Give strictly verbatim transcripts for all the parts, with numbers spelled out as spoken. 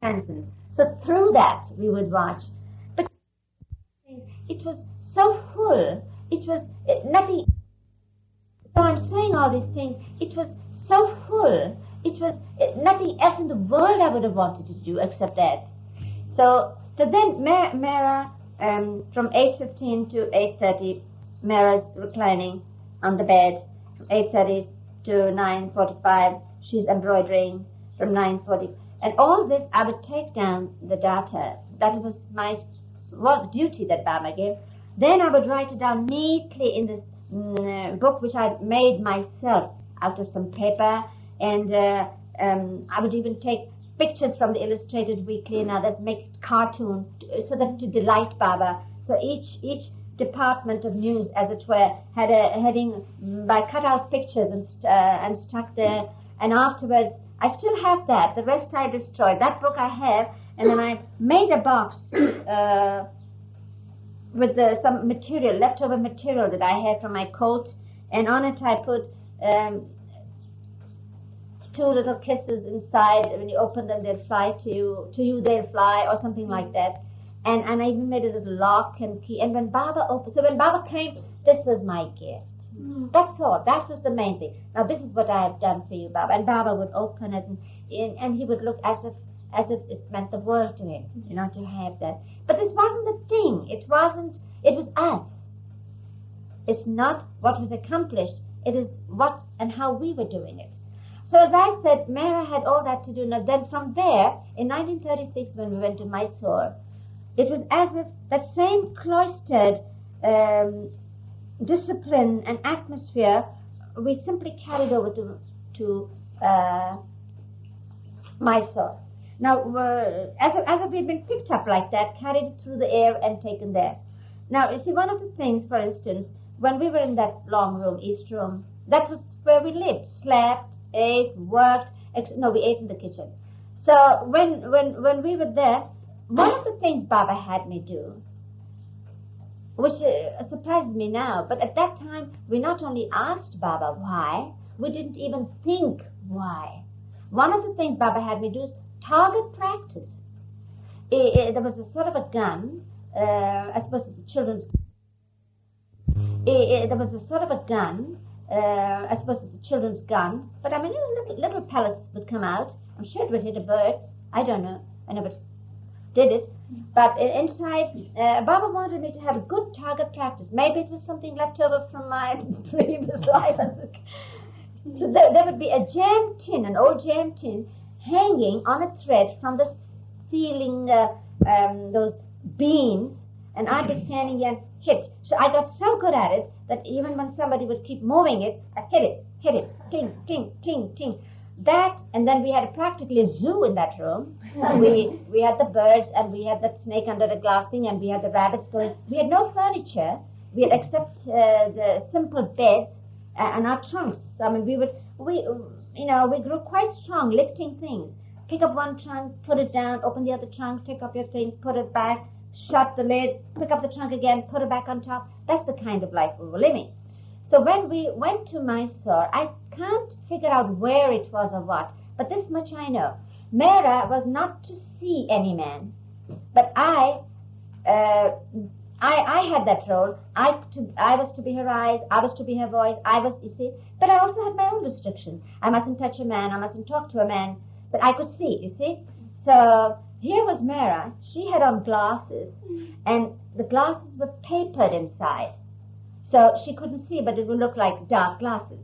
Hansen. So through that we would watch. But it was so full. It was uh, nothing. So I'm saying all these things. It was so full. It was uh, nothing else in the world I would have wanted to do except that. So, so then Mara, Mara um, from eight fifteen to eight thirty, Mara's reclining on the bed. From eight thirty to nine forty-five, she's embroidering. From nine forty. And all this, I would take down the data. That was my work duty that Baba gave. Then I would write it down neatly in this mm, book which I made myself out of some paper. And uh, um, I would even take pictures from the Illustrated Weekly and others, make cartoon so that to delight Baba. So each each department of news, as it were, had a heading by cut-out pictures and, uh, and stuck there. And afterwards, I still have that. The rest I destroyed. That book I have, and then I made a box uh, with the, some material, leftover material that I had from my coat, and on it I put um, two little kisses inside. When you open them, they'll fly to you. To you, they'll fly, or something like that. And and I even made a little lock and key. And when Baba opened, so when Baba came, this was my gift. Mm. That's all. That was the main thing. Now this is what I have done for you, Baba. And Baba would open it, and, and he would look as if as if it meant the world to him, you know, to have that. But this wasn't the thing. It wasn't. It was us. It's not what was accomplished. It is what and how we were doing it. So as I said, Mara had all that to do. Now then, from there, in nineteen thirty-six, when we went to Mysore, it was as if that same cloistered um, discipline and atmosphere we simply carried over to to uh, Mysore. Now, uh, as if, as if we'd been picked up like that, carried through the air and taken there. Now, you see, one of the things, for instance, when we were in that long room, East Room, that was where we lived, slept, ate, worked. Ex- no, we ate in the kitchen. So when when when we were there, one of the things Baba had me do, which uh, surprises me now, but at that time, we not only asked Baba why, we didn't even think why. One of the things Baba had me do is target practice. It, it, there was a sort of a gun, uh, I suppose it's a children's it, it, there was a sort of a gun, uh, I suppose it's a children's gun, but I mean, you know, little, little pellets would come out. I'm sure it would hit a bird. I don't know. I never did it. But inside, uh, Baba wanted me to have a good target practice. Maybe it was something left over from my previous life. So there, there would be a jam tin, an old jam tin, hanging on a thread from the ceiling, uh, um, those beams, and I'd be standing there and hit. So I got so good at it that even when somebody would keep moving it, I hit it, hit it, ting, ting, ting, ting. That, and then we had a practically a zoo in that room. we we had the birds, and we had that snake under the glass thing, and we had the rabbits going. We had no furniture. We had except uh, the simple beds uh, and our trunks. So, I mean, we would, we, you know, we grew quite strong, lifting things. Pick up one trunk, put it down, open the other trunk, take up your things, put it back, shut the lid, pick up the trunk again, put it back on top. That's the kind of life we were living. So when we went to Mysore, I can't figure out where it was or what, but this much I know. Mara was not to see any man, but I, uh, I, I had that role. I, to, I was to be her eyes, I was to be her voice, I was, you see, but I also had my own restrictions. I mustn't touch a man, I mustn't talk to a man, but I could see, you see. So here was Mara. She had on glasses, and the glasses were papered inside. So she couldn't see, but it would look like dark glasses.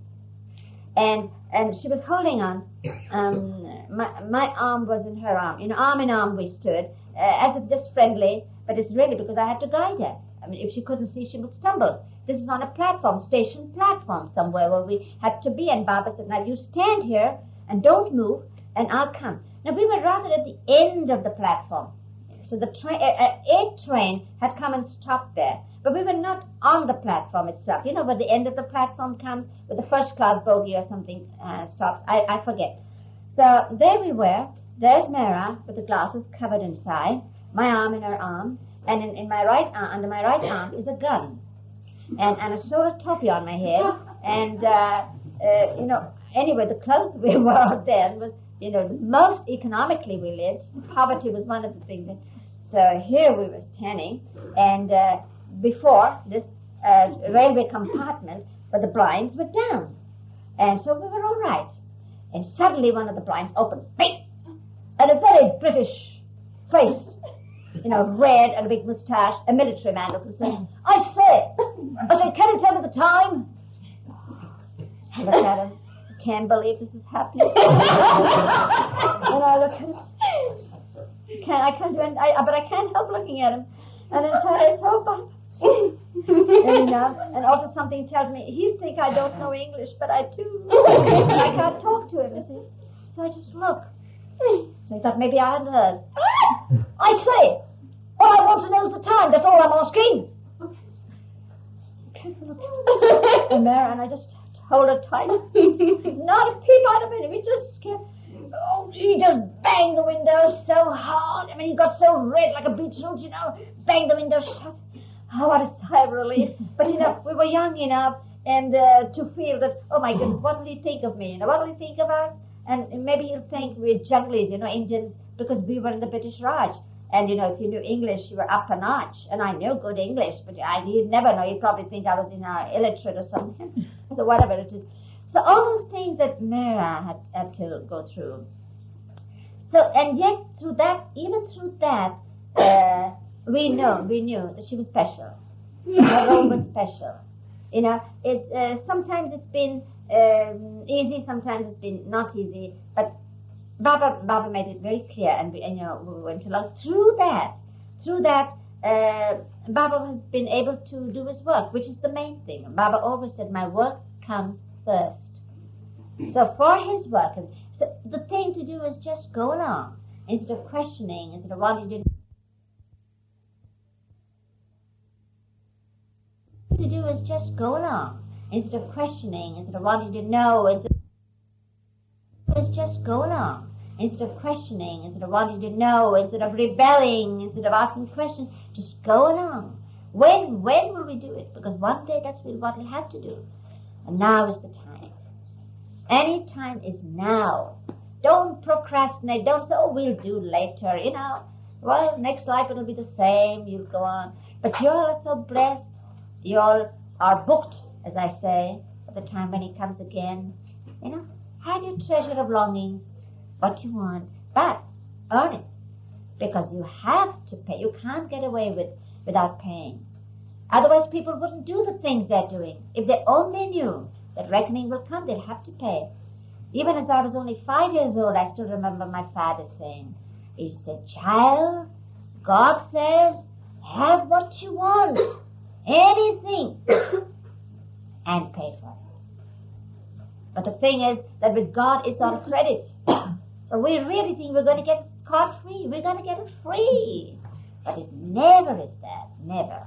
And and she was holding on. Um, my my arm was in her arm. You know, arm in arm we stood, uh, as if just friendly, but it's really because I had to guide her. I mean, if she couldn't see, she would stumble. This is on a platform, station platform somewhere where we had to be. And Baba said, now you stand here and don't move, and I'll come. Now we were rather at the end of the platform. So the train, a, a train had come and stopped there. But we were not on the platform itself. You know, where the end of the platform comes, where the first class bogie or something uh, stops. I, I forget. So there we were. There's Mara with the glasses covered inside, my arm in her arm, and in, in my right arm, under my right arm is a gun, and and a sort of topi on my head, and uh, uh, you know. Anyway, the clothes we wore then was you know, most economically we lived. Poverty was one of the things. That, so here we were standing, and uh, before this uh, railway compartment, but the blinds were down. And so we were all right. And suddenly one of the blinds opened. Hey! And a very British face, you know, red and a big moustache, a military man looked and said, I say, I say, can you tell me the time? I look at him. I can't believe this is happening. And I look at him. Can't, I can't do it, I, but I can't help looking at him. And then I so bad. and, uh, and also something tells me, he'll think I don't know English, but I do. And I can't talk to him, you see. So I just look. So I thought maybe I hadn't heard. I say, all I want to know is the time, that's all I'm asking. And there, and I just hold her tight. Not a peep out of him. He just kept, oh, he just banged the window so hard. I mean, he got so red like a beetroot, you know. Banged the window shut. Oh, what a sigh of relief. But, you know, we were young enough and uh, to feel that, oh, my goodness, what will he think of me? You know, what will he think of us? And maybe he'll think we're junglies, you know, Indians, because we were in the British Raj. And, you know, if you knew English, you were up a notch. And I knew good English, but I, he'd never know. He'd probably think I was in uh, illiterate or something. So whatever it is. So all those things that Mira had, had to go through. So, and yet through that, even through that, uh, we know, we knew that she was special. Her role was special. You know, it's, uh, sometimes it's been um, easy, sometimes it's been not easy, but Baba, Baba made it very clear, and, we, and you know, we went along. Through that, through that, uh, Baba has been able to do his work, which is the main thing. Baba always said, my work comes first. So for his work, so the thing to do is just go along, instead of questioning, instead of wanting to to do is just go along, instead of questioning, instead of wanting to know, instead of is just go along. Instead of questioning, instead of wanting to know, instead of rebelling, instead of asking questions, just go along. When, when will we do it? Because one day that's what we have to do. And now is the time. Any time is now. Don't procrastinate. Don't say, oh, we'll do later. You know, well, next life it'll be the same. You'll go on. But you all are so blessed. You all are booked, as I say, for the time when he comes again. You know, have your treasure of longing, what you want, but earn it. Because you have to pay. You can't get away with without paying. Otherwise people wouldn't do the things they're doing. If they only knew that reckoning will come, they'll have to pay. Even as I was only five years old, I still remember my father saying, he said, child, God says, have what you want, anything, and pay for it. But the thing is that with God it's on credit. So we really think we're going to get it scot-free. We're going to get it free. But it never is that. Never.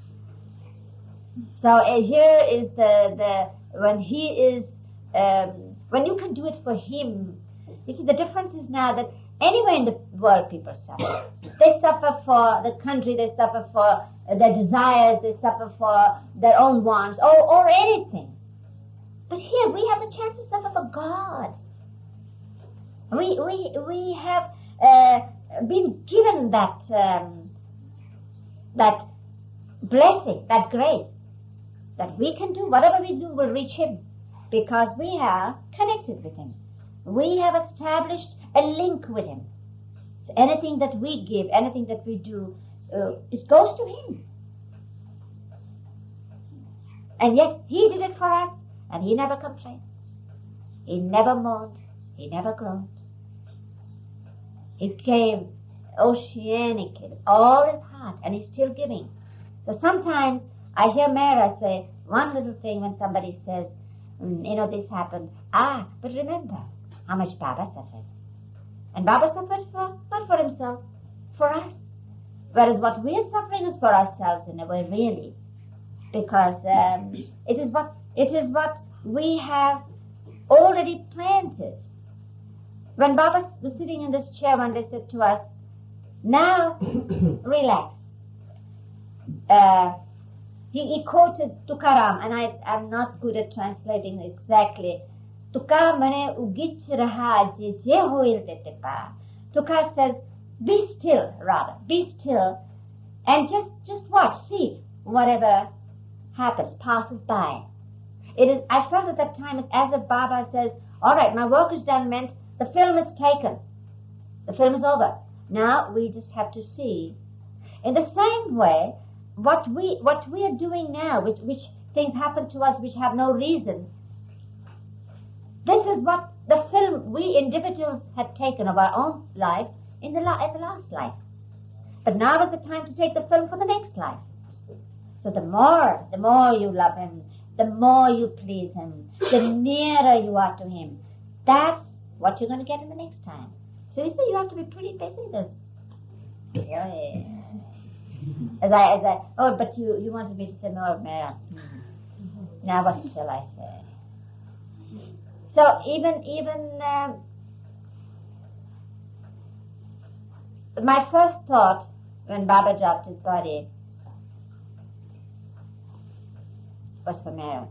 So uh, here is the, the when he is, um, when you can do it for him. You see, the difference is now that anywhere in the world people suffer. They suffer for the country, they suffer for their desires, they suffer for their own wants, or, or anything. But here we have the chance to suffer for God. We we we have uh, been given that um, that blessing, that grace, that we can do whatever we do will reach Him, because we have connected with Him. We have established a link with Him. So anything that we give, anything that we do, uh, it goes to Him. And yet He did it for us, and He never complained. He never moaned. He never groaned. He gave oceanic, all His heart, and He's still giving. So sometimes I hear Mara say one little thing when somebody says, mm, you know, this happened. Ah, but remember how much Baba suffered. And Baba suffered for, not for himself, for us. Whereas what we are suffering is for ourselves in a way, really. Because um, it is what it is what we have already planted. When Baba was sitting in this chair one day, said to us, now relax. Uh, he, he quoted Tukaram, and I am not good at translating exactly Tuka mane ugich raha je je hoil tetepa. Tuka says, be still, rather, be still, and just, just watch, see, whatever happens, passes by. It is, I felt at that time as if Baba says, all right, my work is done, meant the film is taken. The film is over. Now we just have to see. In the same way, what we, what we are doing now, which, which things happen to us which have no reason, this is what the film we individuals had taken of our own life in the, la- in the last life. But now is the time to take the film for the next life. So the more, the more you love him, the more you please him, the nearer you are to him. That's what you're going to get in the next time. So you see, you have to be pretty busy this. Yeah. As I, as I, oh, but you, you wanted me to say more of Mera. Now what shall I say? So even, even, um, my first thought when Baba dropped his body was for Mera.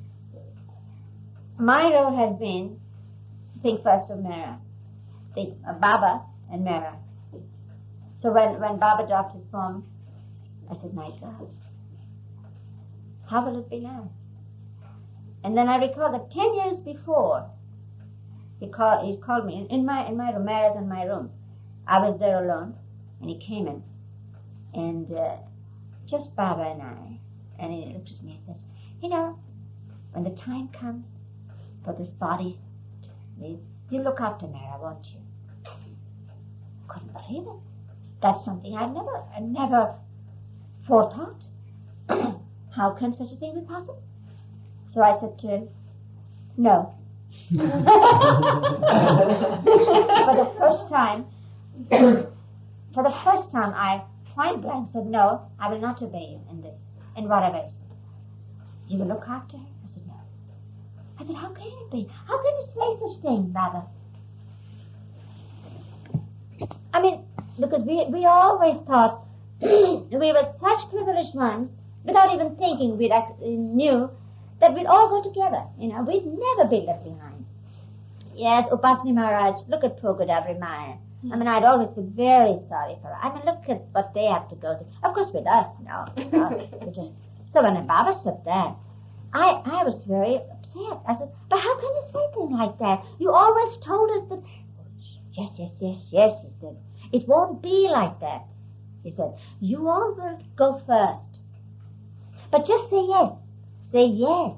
My role has been to think first of Mera, think of Baba and Mera. So when, when Baba dropped his form, I said, my God, how will it be now? And then I recall that ten years before, he called, he called me in, in my in my room, Mera's in my room. I was there alone, and he came in, and uh, just Baba and I, and he looked at me and said, you know, when the time comes for this body to leave, you look after Mera, won't you? Couldn't believe it. That's something I never, I never forethought. How can such a thing be possible? So I said to him, no. For the first time, for the first time, I point blank said, no, I will not obey you in this, in whatever you say. You will look after her? I said, no. I said, how can it be? How can you say such thing, Baba? I mean, because we we always thought we were such privileged ones, without even thinking we knew that we'd all go together. You know, we'd never be left behind. Yes, Upasani Maharaj, look at poor Godavari Maya. I mean, I'd always feel very sorry for her. I mean, look at what they have to go through. Of course, with us, no. no we just, so when Baba said that, I, I was very upset. I said, but how can you say things like that? You always told us that... Yes, yes, yes, yes, he said. It won't be like that. He said, you all will go first. But just say yes. Say yes.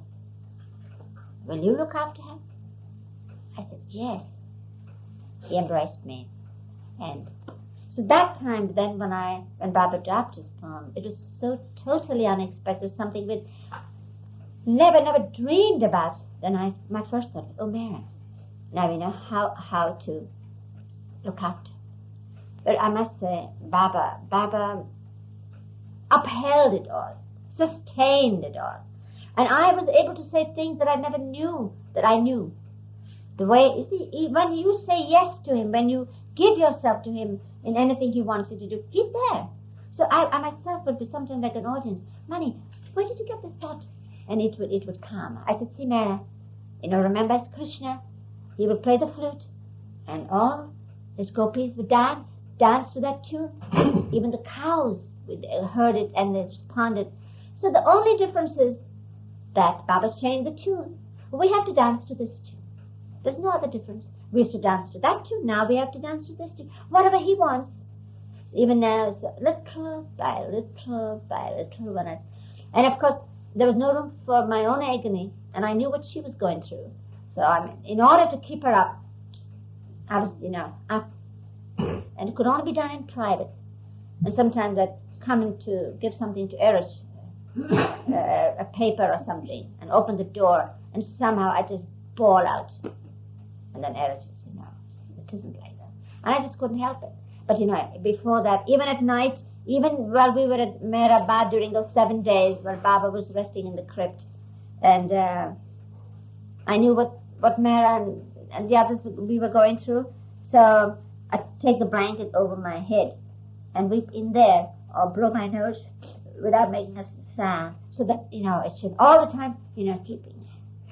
Will you look after her? I said, yes. He embraced me. And so that time then when I, when Baba dropped his palm, it was so totally unexpected, something we'd never, never dreamed about. Then I, my first thought was, oh, Mera, now we know how, how to look after. But I must say, Baba, Baba upheld it all, sustained it all. And I was able to say things that I never knew that I knew. The way, you see, when you say yes to him, when you give yourself to him in anything he wants you to do, he's there. So I, I myself would be sometimes like an audience. Mani, where did you get this thought? And it would, it would come. I said, see, Mera, you know, remember as Krishna, he would play the flute, and all his gopis would dance, dance to that tune. Even the cows would, uh, heard it and they responded. So the only difference is that Baba's changed the tune. We have to dance to this tune. There's no other difference. We used to dance to that tune. Now we have to dance to this tune. Whatever he wants. So even now, so little by little by little. When I, and of course, there was no room for my own agony, and I knew what she was going through. So I mean, in order to keep her up, I was, you know, up. And it could only be done in private. And sometimes I'd come in to give something to Eris, uh, a paper or something, and open the door, and somehow I just bawl out. And then Eris would say, no, it isn't like that. And I just couldn't help it. But, you know, before that, even at night, even while we were at Mera Bad during those seven days, while Baba was resting in the crypt, and uh, I knew what, what Mera and, and the others we were going through, so I'd take the blanket over my head and weep in there, or blow my nose without making a sound, so that, you know, it should all the time, you know, keeping.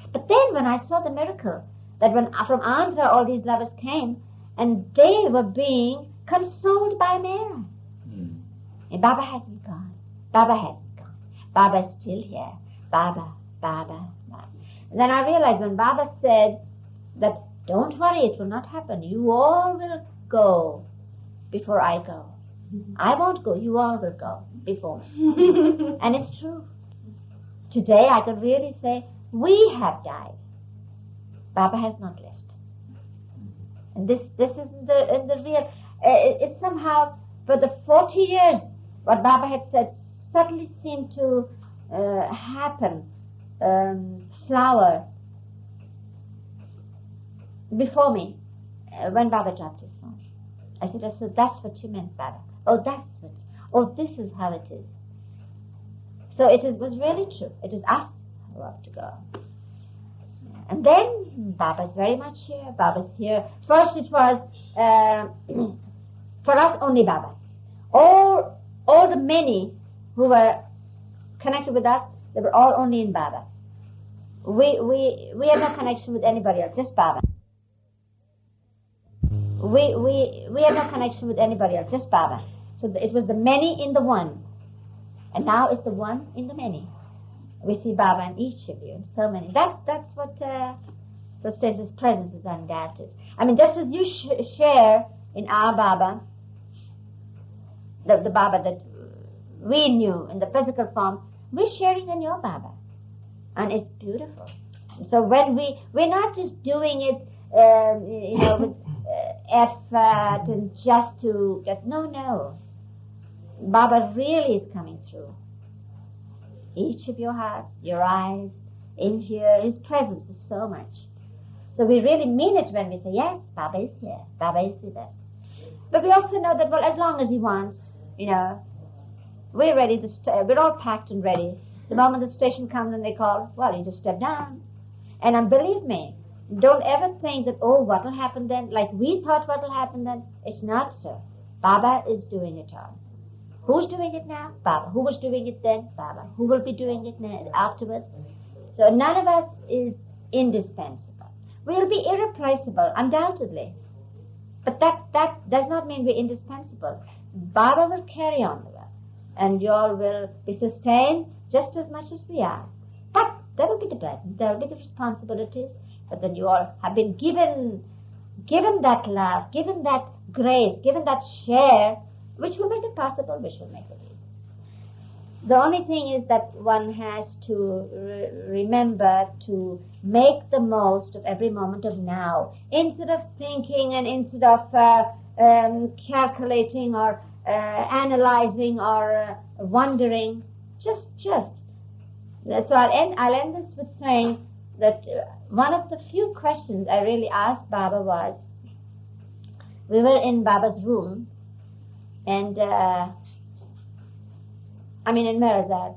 But then when I saw the miracle, that when from Andhra all these lovers came, and they were being consoled by Mera. Mm. And Baba hasn't gone. Baba hasn't gone. Baba is still here. Baba, Baba, Baba. And then I realized when Baba said that, don't worry, it will not happen. You all will go before I go. Mm-hmm. I won't go. You all will go before me. And it's true. Today I can really say, we have died. Baba has not left. And this, this is the, in the real, uh, it, it somehow, for the forty years, what Baba had said suddenly seemed to uh, happen, um, flower before me, uh, when Baba dropped his phone. I said, oh, so that's what you meant, Baba. Oh, that's what, oh, this is how it is. So it is, was really true. It is us who have to go. And then Baba's very much here. Baba's here. First it was, uh, for us, only Baba. All, all the many who were connected with us, they were all only in Baba. We, we, we had no connection with anybody else, just Baba. We, we, we had no connection with anybody else, just Baba. So it was the many in the one. And now it's the one in the many. We see Baba in each of you, and so many. That's, that's what, uh, the status presence is undoubted. I mean, just as you sh- share in our Baba, the, the Baba that we knew in the physical form, we're sharing in your Baba. And it's beautiful. So when we, we're not just doing it, uh, you know, with uh, effort and just to get, no, no. Baba really is coming through. Each of your hearts, your eyes, in here, his presence is so much. So we really mean it when we say, yes, Baba is here, Baba is with us. But we also know that, well, as long as he wants, you know, we're ready, to st- we're all packed and ready. The moment the station comes and they call, well, you just step down. And um, believe me, don't ever think that, oh, what will happen then? Like we thought what will happen then. It's not so. Baba is doing it all. Who's doing it now? Baba. Who was doing it then? Baba. Who will be doing it now, afterwards? So none of us is indispensable. We'll be irreplaceable, undoubtedly. But that, that does not mean we're indispensable. Baba will carry on with us. And you all will be sustained just as much as we are. But there will be the burden, there will be the responsibilities. But then you all have been given, given that love, given that grace, given that share, which will make it possible, which will make it easy. The only thing is that one has to re- remember to make the most of every moment of now. Instead of thinking and instead of uh, um, calculating or uh, analyzing or uh, wondering, just, just. So I'll end, I'll end this with saying that uh, one of the few questions I really asked Baba was, we were in Baba's room, and, uh, I mean in Merazad,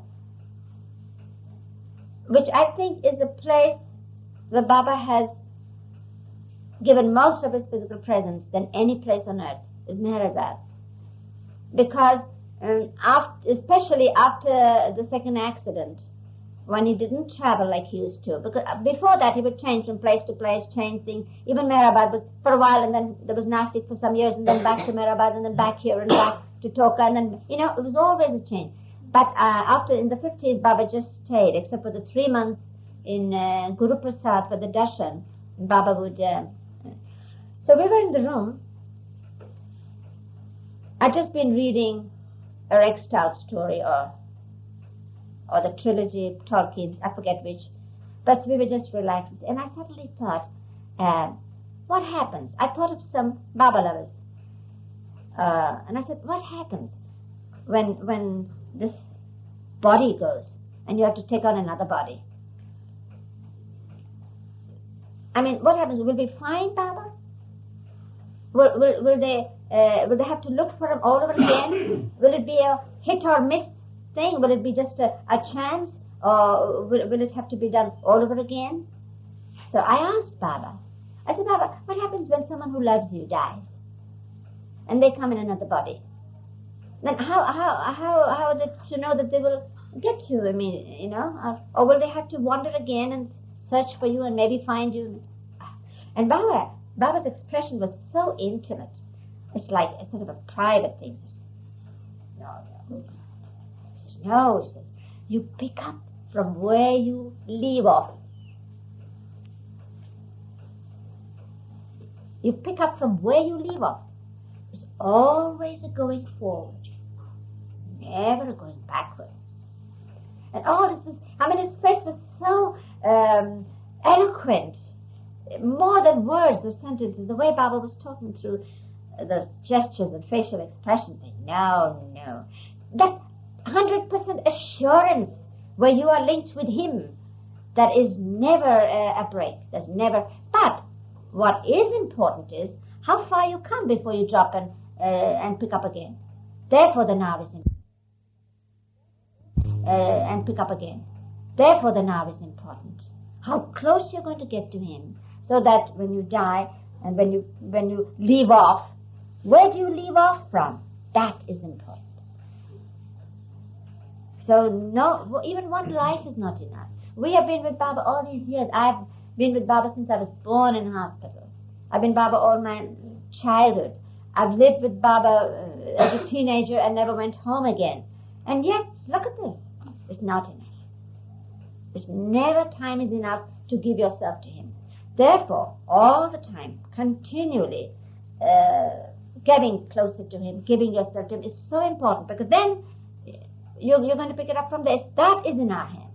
which I think is a place where Baba has given most of his physical presence than any place on earth, is Merazad. Because, um, after, especially after the second accident, when he didn't travel like he used to. Because before that he would change from place to place, change things. Even Mehrabad was for a while, and then there was Nasik for some years, and then back to Mehrabad, and then back here, and back to Toka, and then, you know, it was always a change. But uh, after, in the fifties, Baba just stayed, except for the three months in uh, Guru Prasad for the darshan. Baba would... Uh, so we were in the room. I'd just been reading a Rex Stout story, or or the trilogy, Tolkien's, I forget which. But we were just relaxed. And I suddenly thought, uh, what happens? I thought of some Baba lovers. Uh, and I said, what happens when when this body goes and you have to take on another body? I mean, what happens? Will we find Baba? Will, will, will they uh, will they have to look for him all over again? Will it be a hit or miss thing? Will it be just a, a chance, or will, will it have to be done all over again? So I asked Baba. I said, Baba, what happens when someone who loves you dies, and they come in another body? Then how how how how are they to know that they will get you? I mean, you know, or, or will they have to wander again and search for you and maybe find you. And Baba, Baba's expression was so intimate. It's like a sort of a private thing. No, no. He says, no, he says, you pick up from where you leave off. You pick up from where you leave off. It's always a going forward, never a going backward. And all this was, I mean, his face was so um, eloquent, more than words, those sentences, the way Baba was talking through uh, those gestures and facial expressions. No, no. That one hundred percent assurance where you are linked with him, that is never uh, a break. There's never, but what is important is how far you come before you drop and uh, and pick up again. Therefore the nav is important. Uh, and pick up again. Therefore the nav is important. How close you're going to get to him, so that when you die and when you when you leave off, where do you leave off from? That is important. So no, even one life is not enough. We have been with Baba all these years. I've been with Baba since I was born in hospital. I've been Baba all my childhood. I've lived with Baba uh, as a teenager and never went home again. And yet, look at this. It's not enough. It's never time is enough to give yourself to him. Therefore, all the time, continually uh, getting closer to him, giving yourself to him is so important, because then you're, you're going to pick it up from there. That is in our hands.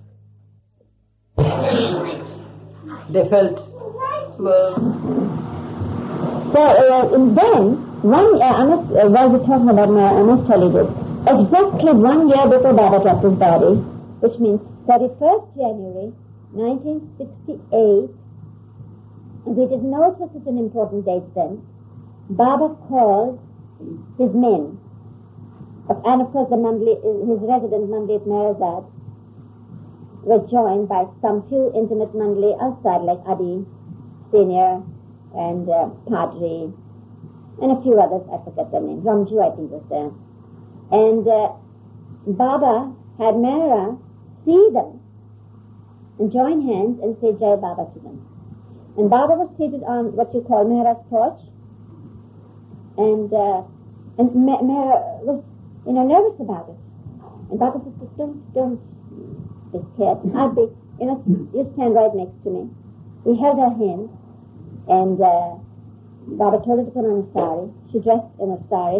They felt well. So uh, and then one uh, I must, uh, while we're talking about my, I must tell you this. Exactly one year before Baba left his body, which means thirty-first January nineteen sixty-eight, and we didn't know it was such an important date then, Baba called his men, and of course the Mandli, his resident Mandli at Meherazad, was joined by some few intimate Mandli outside, like Adi, Senior, and uh, Padri, and a few others, I forget their names. Ramju, I think, was there. And uh, Baba had Mehra see them and join hands and say Jai Baba to them. And Baba was seated on what you call Mehra's porch, and uh, and Mehra was, you know, nervous about it. And Baba said, don't, don't be scared. I'll be, you know, you stand right next to me. He held her hand, and uh, Baba told her to put on a sari. She dressed in a sari.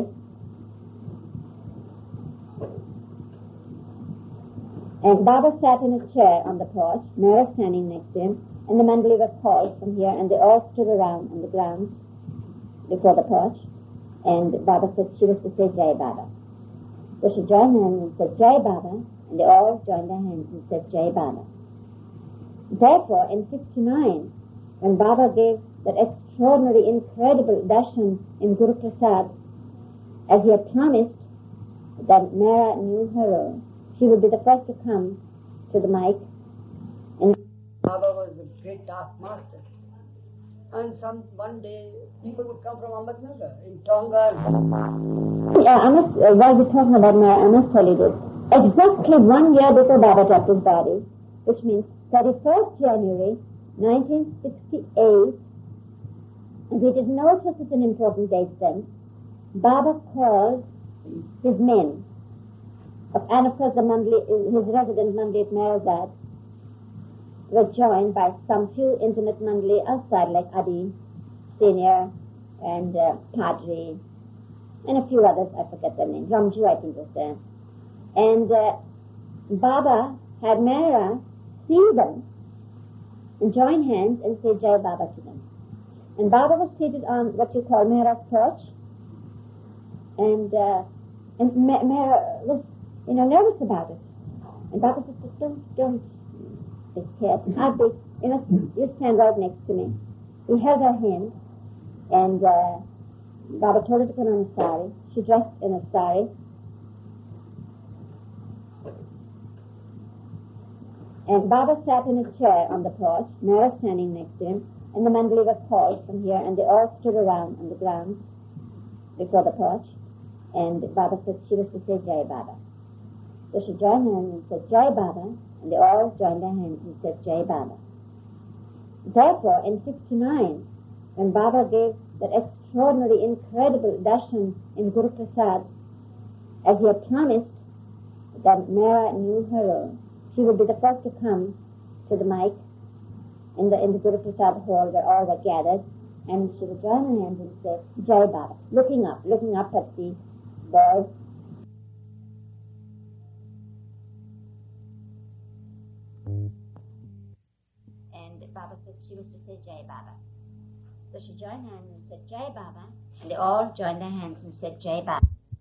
And Baba sat in a chair on the porch, Mehra standing next to him, and the Mandali was called from here, and they all stood around on the ground before the porch, and Baba said she was to say Jai Baba. So she joined hands and said Jai Baba, and they all joined their hands and said Jai Baba. Therefore, in sixty-nine, when Baba gave that extraordinary, incredible darshan in Guru Prasad, as he had promised, that Mehra knew her role. She would be the first to come to the mic. And Baba was a great taskmaster. And some one day people would come from Ahmednagar in Tonga. Yeah, I must, uh, while we're talking about Mehra, I must tell you this. Exactly one year before Baba left his body, which means thirty-first January nineteen sixty-eight, and we didn't know it was such an important date then, Baba called his men. And of course the Mandli, his resident Mandli at Meherazad, was joined by some few intimate Mandli outside, like Adi, Senior, and uh, Padri, and a few others, I forget their names. Ramju, I think, was there. And uh, Baba had Mehra see them and join hands and say Jai Baba to them. And Baba was seated on what you call Mehra's porch, and uh, and Mehra was, you know, nervous about it. And Baba said, don't, don't be scared. I'll be, you know, you stand right next to me. He held her hand, and uh, Baba told her to put on a sari. She dressed in a sari. And Baba sat in a chair on the porch, Mehra standing next to him, and the Mandali was called from here, and they all stood around on the ground before the porch, and Baba said she was to say Jai Baba. So she joined hands and said Jai Baba, and they all joined their hands and said Jai Baba. therefore, in sixty-nine, when Baba gave that extraordinary, incredible darshan in Guru Prasad, as he had promised, that Mera knew her role. She would be the first to come to the mic in the in the Guru Prasad hall where all were gathered, and she would join her hands and say, Jai Baba, looking up, looking up at the boys. And Baba said she was to say Jai Baba. So she joined hands and said Jai Baba, and they all joined their hands and said Jai Baba.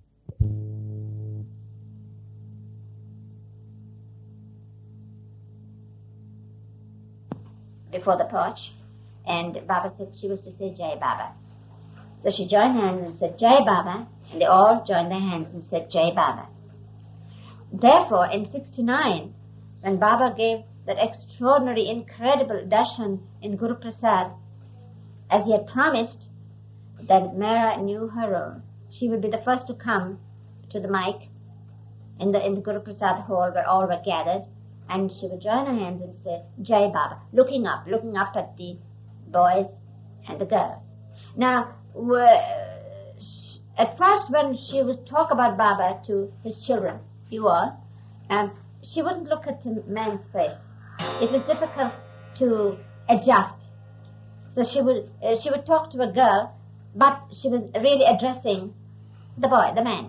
Before the porch, and Baba said she was to say Jai Baba. So she joined hands and said Jai Baba, and they all joined their hands and said Jai Baba. Therefore, in sixty-nine, when Baba gave that extraordinary, incredible darshan in Guru Prasad, as he had promised, that Mera knew her role. She would be the first to come to the mic in the in the Guru Prasad hall where all were gathered, and she would join her hands and say, Jai Baba, looking up, looking up at the boys and the girls. Now, at first when she would talk about Baba to his children, you all, um, she wouldn't look at the man's face. It was difficult to adjust. So she would uh, she would talk to a girl, but she was really addressing the boy, the man.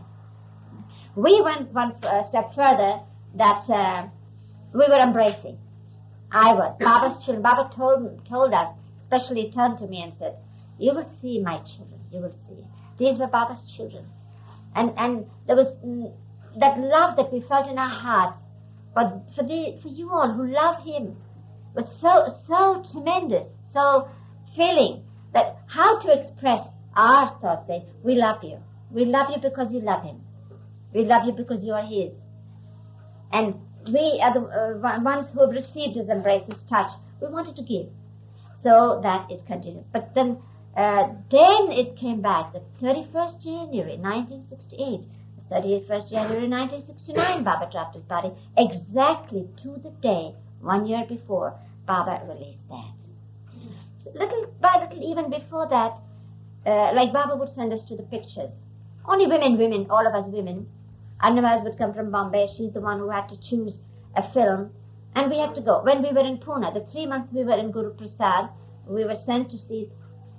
We went one uh, step further, that uh, we were embracing. I was. Baba's children. Baba told told us, especially turned to me and said, you will see my children, you will see. These were Baba's children. And and there was mm, that love that we felt in our hearts for, for, the, for you all who love him was so, so tremendous, so feeling that how to express our thoughts, say, we love you. We love you because you love him. We love you because you are his. And we are the uh, ones who have received his embrace, his touch. We wanted to give so that it continues. But then, uh, then it came back, the thirty-first January nineteen sixty-eight, the thirty-first January nineteen sixty-nine, Baba dropped his body, exactly to the day, one year before, Baba released that. So little by little, even before that, uh, like Baba would send us to the pictures. Only women, women, all of us women. Annavaz would come from Bombay. She's the one who had to choose a film. And we had to go. When we were in Pune, the three months we were in Guru Prasad, we were sent to see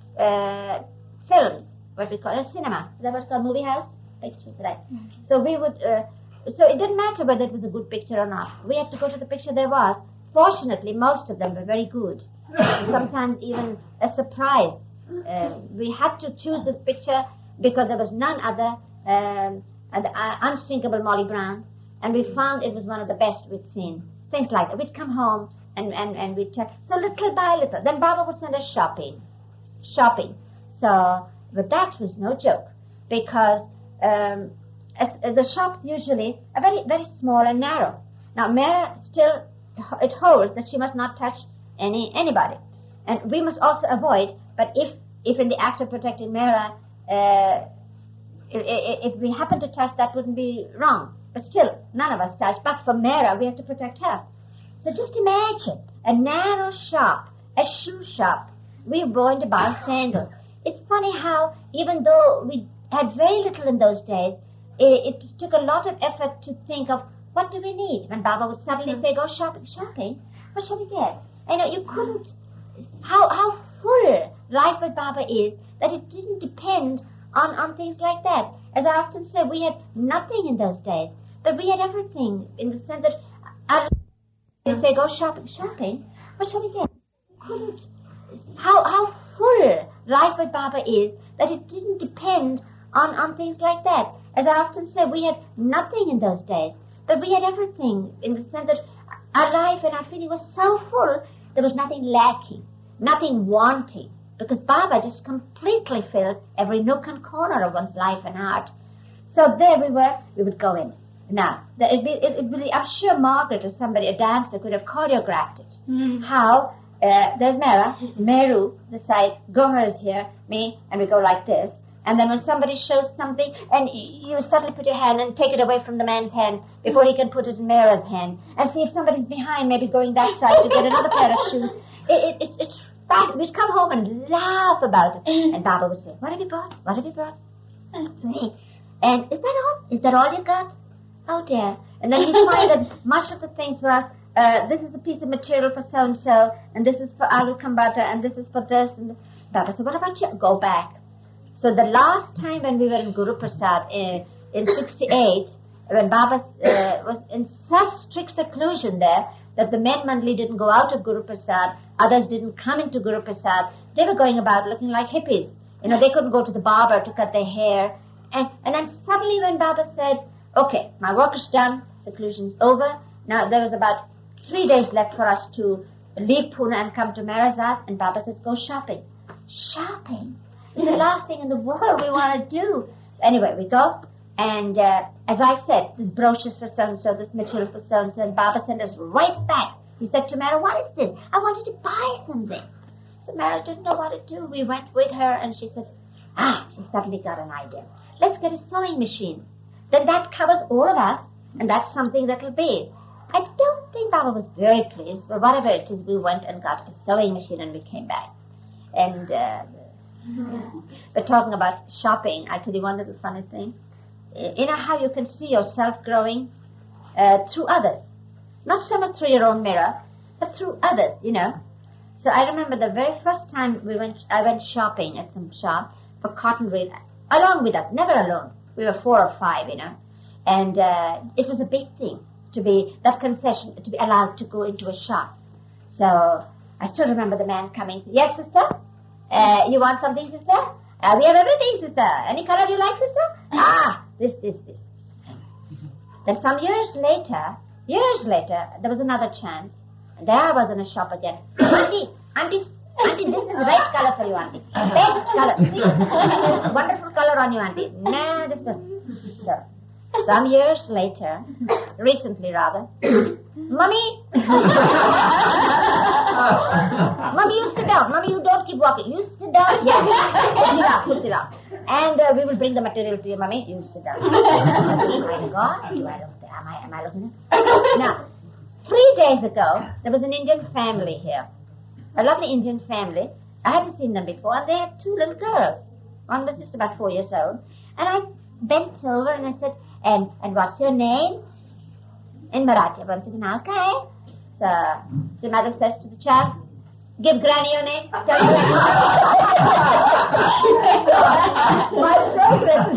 uh, films, what we call a cinema. Is that what's called movie house? Pictures, right. Okay. So we would, uh, so it didn't matter whether it was a good picture or not. We had to go to the picture there was. Fortunately, most of them were very good. Sometimes even a surprise. Uh, we had to choose this picture because there was none other um, uh, the uh, unsinkable Molly Brown, and we found it was one of the best we'd seen. Things like that. We'd come home and, and, and we'd check. So little by little. Then Baba would send us shopping. Shopping. So, but that was no joke, because um, as, as the shops usually are very, very small and narrow. Now, Mera still, it holds that she must not touch any anybody. And we must also avoid, but if, if in the act of protecting Mera, uh, if, if we happen to touch, that wouldn't be wrong. But still, none of us touch. But for Mera, we have to protect her. So just imagine a narrow shop, a shoe shop. We were going to buy sandals. It's funny how, even though we had very little in those days, it, it took a lot of effort to think of what do we need. When Baba would suddenly say, go shopping, shopping, what shall we get? You know, you couldn't, how, how full life with Baba is, that it didn't depend on, on things like that. As I often say, we had nothing in those days, but we had everything in the sense that our, you say, go shopping, shopping, what shall we get? You couldn't, how, how full life with Baba is, that it didn't depend on, on things like that. As I often say, we had nothing in those days, but we had everything in the sense that our life and our feeling was so full, there was nothing lacking, nothing wanting, because Baba just completely filled every nook and corner of one's life and heart. So there we were, we would go in. Now, it, it, it really, I'm sure Margaret or somebody, a dancer, could have choreographed it. Mm. How, uh, there's Mera, Meru, the side, Gohar is here, me, and we go like this. And then when somebody shows something, and you suddenly put your hand and take it away from the man's hand before he can put it in Mera's hand. And see if somebody's behind, maybe going that side to get another pair of shoes. It, it, it, it's That, we'd come home and laugh about it. And Baba would say, what have you brought? What have you brought? Say, and is that all? Is that all you got? Oh dear. And then he'd find that much of the things for us, uh, this is a piece of material for so-and-so, and this is for aloo kambata, and this is for this. And Baba said, what about you? Go back. So the last time when we were in Guru Prasad in, in sixty-eight, when Baba uh, was in such strict seclusion there that the men mandali didn't go out of Guru Prasad, others didn't come into Guru Prasad, they were going about looking like hippies. You know, they couldn't go to the barber to cut their hair. And, and then suddenly when Baba said, okay, my work is done, seclusion's over. Now there was about three days left for us to leave Pune and come to Marazat, and Baba says, go shopping. Shopping? It's the last thing in the world we want to do. So anyway, we go, and uh, as I said, this brochure's for so-and-so, this material for so-and-so, and Baba sent us right back. He said to Mara, what is this? I wanted to buy something. So Mara didn't know what to do. We went with her, and she said, ah, she suddenly got an idea. Let's get a sewing machine. Then that covers all of us, and that's something that'll be. I don't think Baba was very pleased, but whatever it is, we went and got a sewing machine, and we came back. And, uh, but talking about shopping, I tell you one little funny thing. You know how you can see yourself growing uh, through others? Not so much through your own mirror, but through others, you know. So I remember the very first time we went, I went shopping at some shop for cotton reel, along with us, never alone. We were four or five, you know. And uh, it was a big thing to be, that concession, to be allowed to go into a shop. So I still remember the man coming, yes, sister? Uh, you want something, sister? Uh, we have everything, sister. Any color you like, sister? Ah, this, this, this. Then some years later, years later, there was another chance. And there I was in a shop again. Auntie, auntie, auntie, this is the right color for you, auntie. Best color. See? Wonderful color on you, auntie. Nah, this one. So, some years later, recently rather, Mummy! Mummy, you sit down. Mummy, you don't keep walking. You sit down. Yeah. Sit down. You sit down. And uh, we will bring the material to you, Mummy. You sit down. My God, do I look there? Am I, am I looking there? Now, three days ago, there was an Indian family here. A lovely Indian family. I hadn't seen them before, and they had two little girls. One was just about four years old. And I bent over and I said, and, and what's your name? In Marathi. I went to the now, okay. So, the mother says to the child, give granny your name. Tell granny. My progress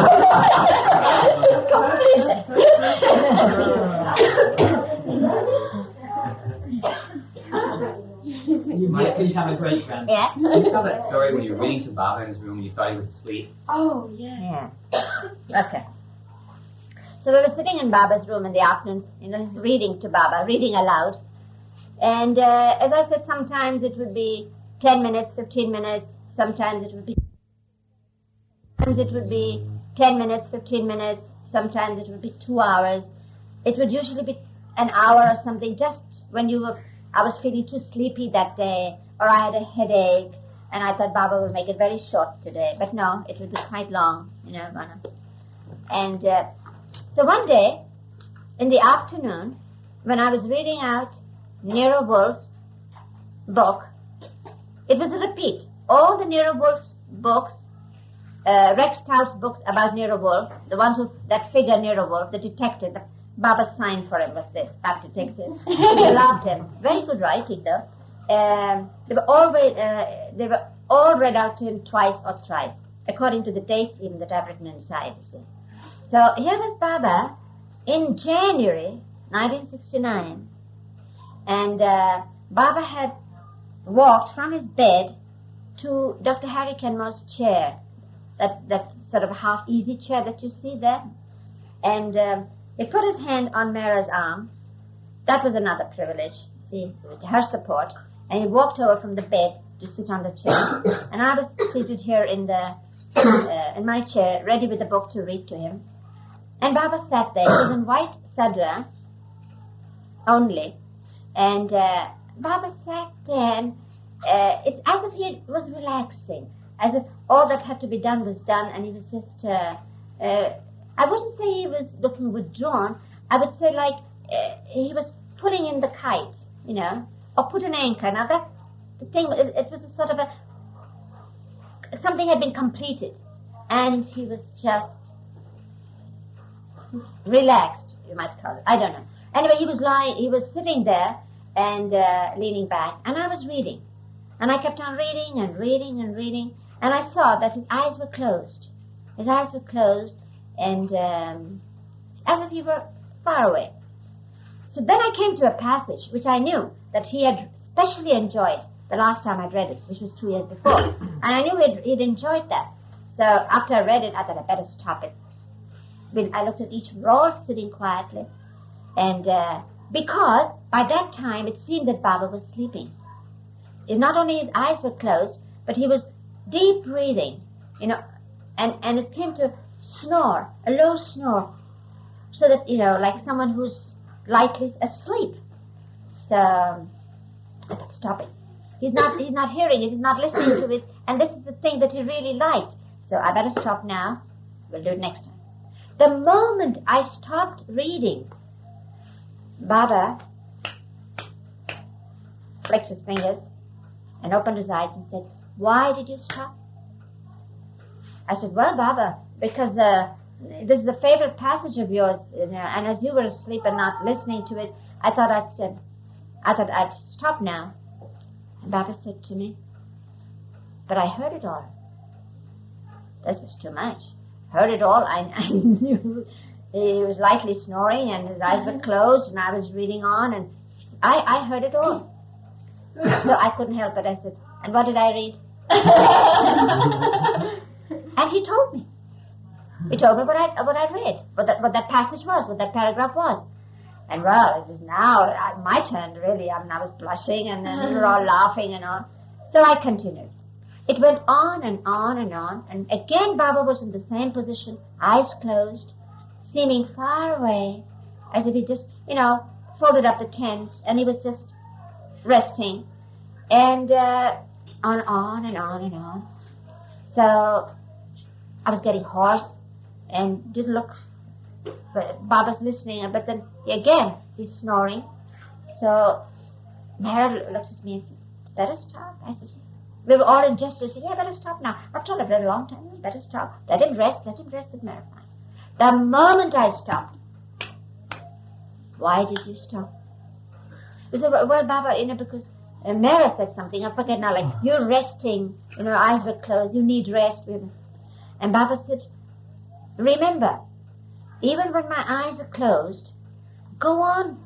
is complete. My kids have a great friend. Yeah? You tell that story when you were reading to Baba in his room and you thought he was asleep. Oh, yeah. Yeah. Okay. So we were sitting in Baba's room in the afternoons, you know, reading to Baba, reading aloud. And uh, as I said, sometimes it would be ten minutes, fifteen minutes. Sometimes it would be... Sometimes it would be ten minutes, fifteen minutes. Sometimes it would be two hours. It would usually be an hour or something, just when you were... I was feeling too sleepy that day, or I had a headache, and I thought Baba would make it very short today. But no, it would be quite long, you know. And uh, so one day, in the afternoon, when I was reading out Nero Wolf's book, it was a repeat. All the Nero Wolf's books, uh, Rex Stout's books about Nero Wolf, the ones who, that figure Nero Wolf, the detective, the Baba's sign for him was this, that detective. They loved him. Very good writing, though. Um, they were always, uh, they were all read out to him twice or thrice, according to the dates even that I've written inside, you see. So here was Baba in January nineteen sixty-nine, and uh, Baba had walked from his bed to Doctor Harry Kenmore's chair, that, that sort of half easy chair that you see there, and um, he put his hand on Mara's arm. That was another privilege, see, with her support. And he walked over from the bed to sit on the chair. And I was seated here in the uh, in my chair, ready with a book to read to him. And Baba sat there. He was in white sadra only. And uh, Baba sat there, and uh, it's as if he was relaxing, as if all that had to be done was done, and he was just... Uh, uh, I wouldn't say he was looking withdrawn. I would say like uh, he was pulling in the kite, you know, or put an anchor. Now that the thing, it, it was a sort of a, something had been completed. And he was just relaxed, you might call it. I don't know. Anyway, he was lying, he was sitting there and uh, leaning back, and I was reading. And I kept on reading and reading and reading, and I saw that his eyes were closed. His eyes were closed, and um, as if he were far away. So then I came to a passage which I knew that he had especially enjoyed the last time I'd read it, which was two years before. And I knew he'd, he'd enjoyed that. So after I read it, I thought I'd better stop it. When I looked at each row, sitting quietly, and uh, because by that time it seemed that Baba was sleeping. It, not only his eyes were closed, but he was deep breathing, you know, and, and it came to snore, a low snore, so that, you know, like someone who's lightly asleep. So I thought, stop it. He's not, he's not hearing it, he's not listening to it, and this is the thing that he really liked. So I better stop now. We'll do it next time. The moment I stopped reading, Baba flicked his fingers and opened his eyes and said, "Why did you stop?" I said, "Well, Baba, because uh, this is the favorite passage of yours, you know, and as you were asleep and not listening to it, I thought I'd said, I thought I'd stop now." And Baba said to me, "But I heard it all." This was too much. Heard it all. I, I knew he was lightly snoring and his eyes were closed, and I was reading on, and I, I heard it all. So I couldn't help it. I said, "And what did I read?" And he told me. He told me what I what I read, what that what that passage was, what that paragraph was. And well, it was now uh, my turn really. I mean, I was blushing, and then we were all laughing and all. So I continued. It went on and on and on, and again Baba was in the same position, eyes closed, seeming far away, as if he just, you know, folded up the tent, and he was just resting, and uh, on, on and on and on. So I was getting hoarse and didn't look, but Baba's listening, but then again he's snoring. So Mara looked at me and said, "Better stop." I said, we were all in gestures. Yeah, better stop now. I've told him for a long time. Better stop. Let him rest. Let him rest, said Mara. The moment I stopped, "Why did you stop?" He said, "Well, Baba, you know, because uh, Mara said something. I forget now, like, you're resting. You know, eyes were closed. You need rest." And Baba said, "Remember, even when my eyes are closed, go on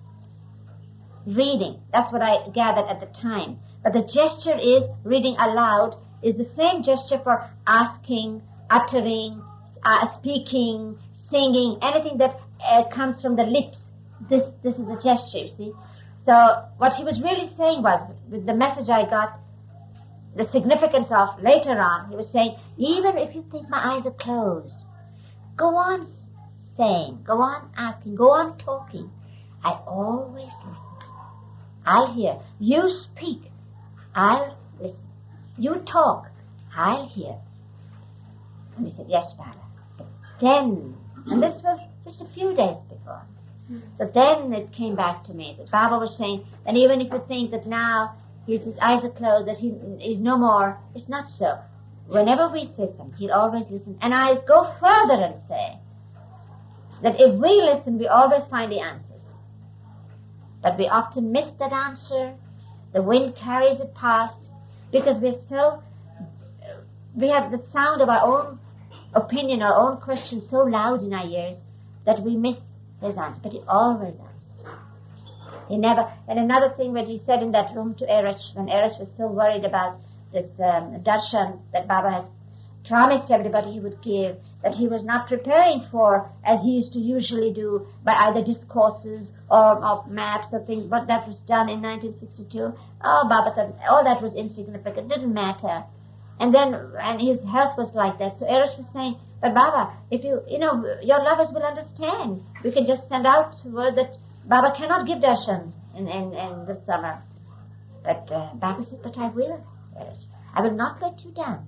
reading." That's what I gathered at the time. But the gesture is, reading aloud, is the same gesture for asking, uttering, uh, speaking, singing, anything that uh, comes from the lips. This this is the gesture, you see. So what he was really saying was, with the message I got, the significance of later on, he was saying, even if you think my eyes are closed, go on saying, go on asking, go on talking. I always listen. I'll hear. You speak. I'll listen. You talk. I'll hear. And we said, "Yes, Baba." But then, and this was just a few days before, so then it came back to me that Baba was saying that even if you think that now his, his eyes are closed, that he is no more, it's not so. Whenever we say something, he'll always listen. And I go further and say that if we listen, we always find the answers. But we often miss that answer. The wind carries it past because we're so, we have the sound of our own opinion, our own question so loud in our ears that we miss his answer. But he always answers. He never, and another thing that he said in that room to Erich, when Erich was so worried about this um, darshan that Baba had promised everybody he would give, that he was not preparing for, as he used to usually do, by either discourses or, or maps or things, but that was done in nineteen sixty-two. Oh, Baba said, all that was insignificant, didn't matter. And then, and his health was like that. So Erich was saying, "But Baba, if you, you know, your lovers will understand. We can just send out word that Baba cannot give darshan in, in, in the summer." But uh, Baba said, "But I will, Erich. I will not let you down.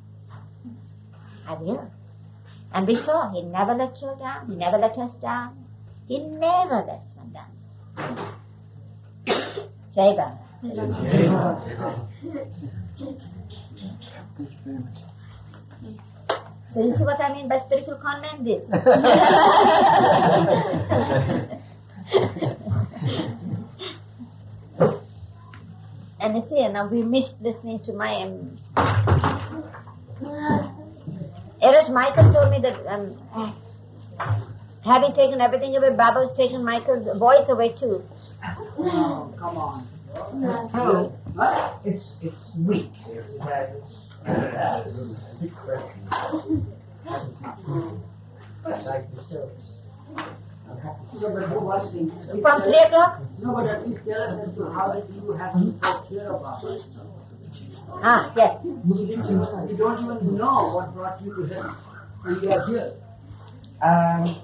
I will." And we saw he never let you down. He never let us down. He never lets one down. Jai Baba. So you see what I mean by spiritual conman? This. And you see, now we missed listening to my. Um, Erich Michael told me that um, having taken everything away, Baba has taken Michael's voice away too. Oh, come on. It's true. It's it's weak. It's uh, it's a big question. Like the service. No, but who was thinking? From three o'clock? No, but at least tell us as to how did you have to talk here about it. Ah, yes. You, didn't, you don't even know what brought you to him, and you are here. Um,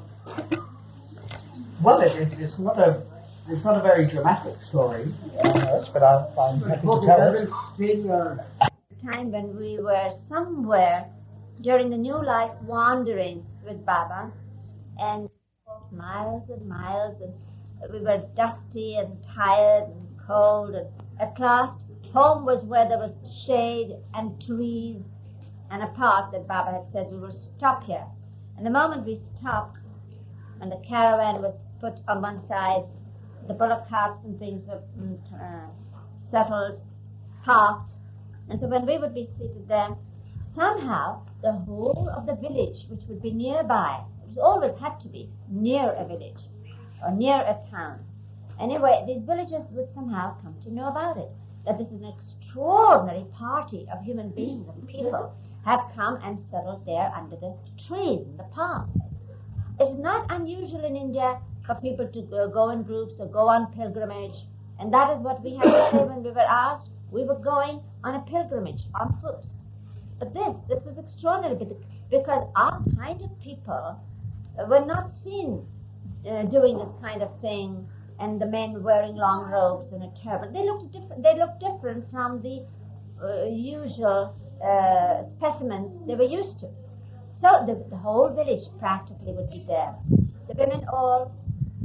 well, it, it, it's not a it's not a very dramatic story, uh, but I'll, I'm happy to tell it. Strain your Time when we were somewhere during the New Life wanderings with Baba, and walked miles and miles, and we were dusty and tired and cold, and at last home was where there was shade and trees and a path that Baba had said we will stop here. And the moment we stopped, and the caravan was put on one side, the bullock carts and things were uh, settled, parked, and so when we would be seated there, somehow the whole of the village, which would be nearby, it was always had to be near a village or near a town. Anyway, these villagers would somehow come to know about it, that this is an extraordinary party of human beings, of people, have come and settled there under the trees in the park. It's not unusual in India for people to go, go in groups or go on pilgrimage, and that is what we had to say when we were asked. We were going on a pilgrimage on foot. But this, this was extraordinary because our kind of people were not seen uh, doing this kind of thing, and the men wearing long robes and a turban. They looked different. They looked different from the uh, usual uh, specimens they were used to. So the, the whole village practically would be there. The women all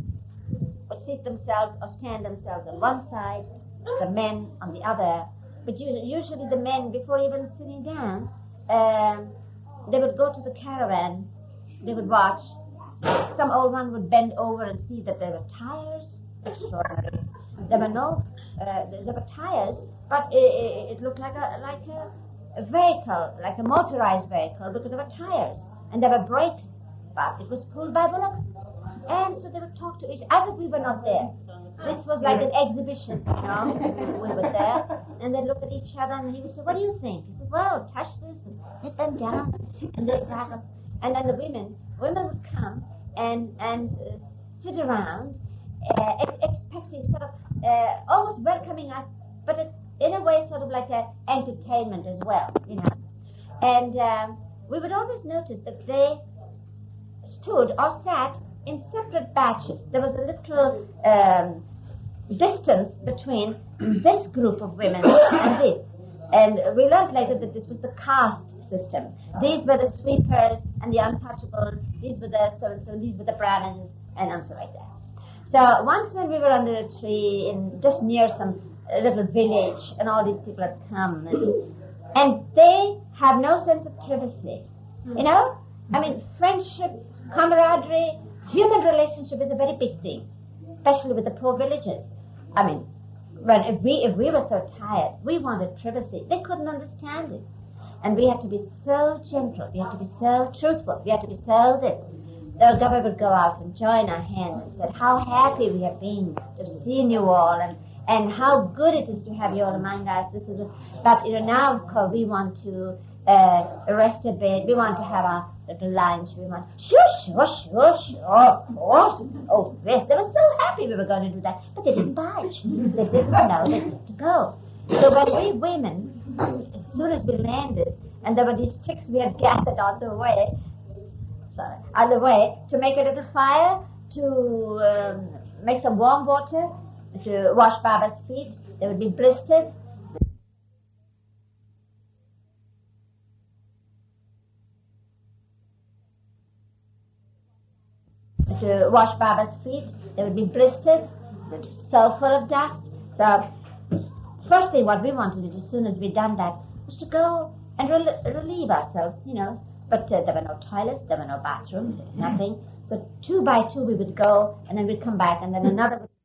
would seat themselves or stand themselves on one side, the men on the other. But usually the men, before even sitting down, um, they would go to the caravan, they would watch. Some old one would bend over and see that there were tires. Extraordinary. There were no, uh, there were tires, but it, it looked like a like a, a vehicle, like a motorized vehicle, because there were tires and there were brakes, but it was pulled by bullocks. And so they would talk to each other as if we were not there. This was like an exhibition, you know. We were there, and they'd look at each other, and he would say, "What do you think?" He said, "Well, touch this and hit them down," and they'd crack up. And then the women, women would come and and uh, sit around, uh, ex- expecting sort of uh, almost welcoming us, but it, in a way, sort of like an entertainment as well, you know. And um, we would always notice that they stood or sat in separate batches. There was a little um, distance between this group of women and this. And we learned later that this was the caste system. These were the sweepers and the untouchables. These were the so-and-so, these were the Brahmins, and so like that. So once when we were under a tree in just near some uh, little village, and all these people had come, and, and they have no sense of privacy. You know? I mean, friendship, camaraderie, human relationship is a very big thing, especially with the poor villagers. I mean, when if we if we were so tired, we wanted privacy. They couldn't understand it, and we had to be so gentle. We had to be so truthful. We had to be so this. The governor would go out and join our hands and said, "How happy we have been to have seen you all, and and how good it is to have you all among us." This is, a, but you know now, of course, we want to uh, rest a bit. We want to have our little lunch. We want shush, shush, shush. Oh, of course. Oh, yes. They were so happy we were going to do that, but they didn't budge. They didn't know they had to go. So when we women, as soon as we landed, and there were these chicks we had gathered on the way, sorry, on the way to make a little fire, to um, make some warm water, to wash Baba's feet. They would be blistered. To wash Baba's feet, they would be blistered, so full of dust. So first thing what we wanted to do as soon as we'd done that was to go and rel- relieve ourselves, you know. But uh, there were no toilets, there were no bathrooms, there was nothing. So two by two we would go, and then we'd come back, and then another would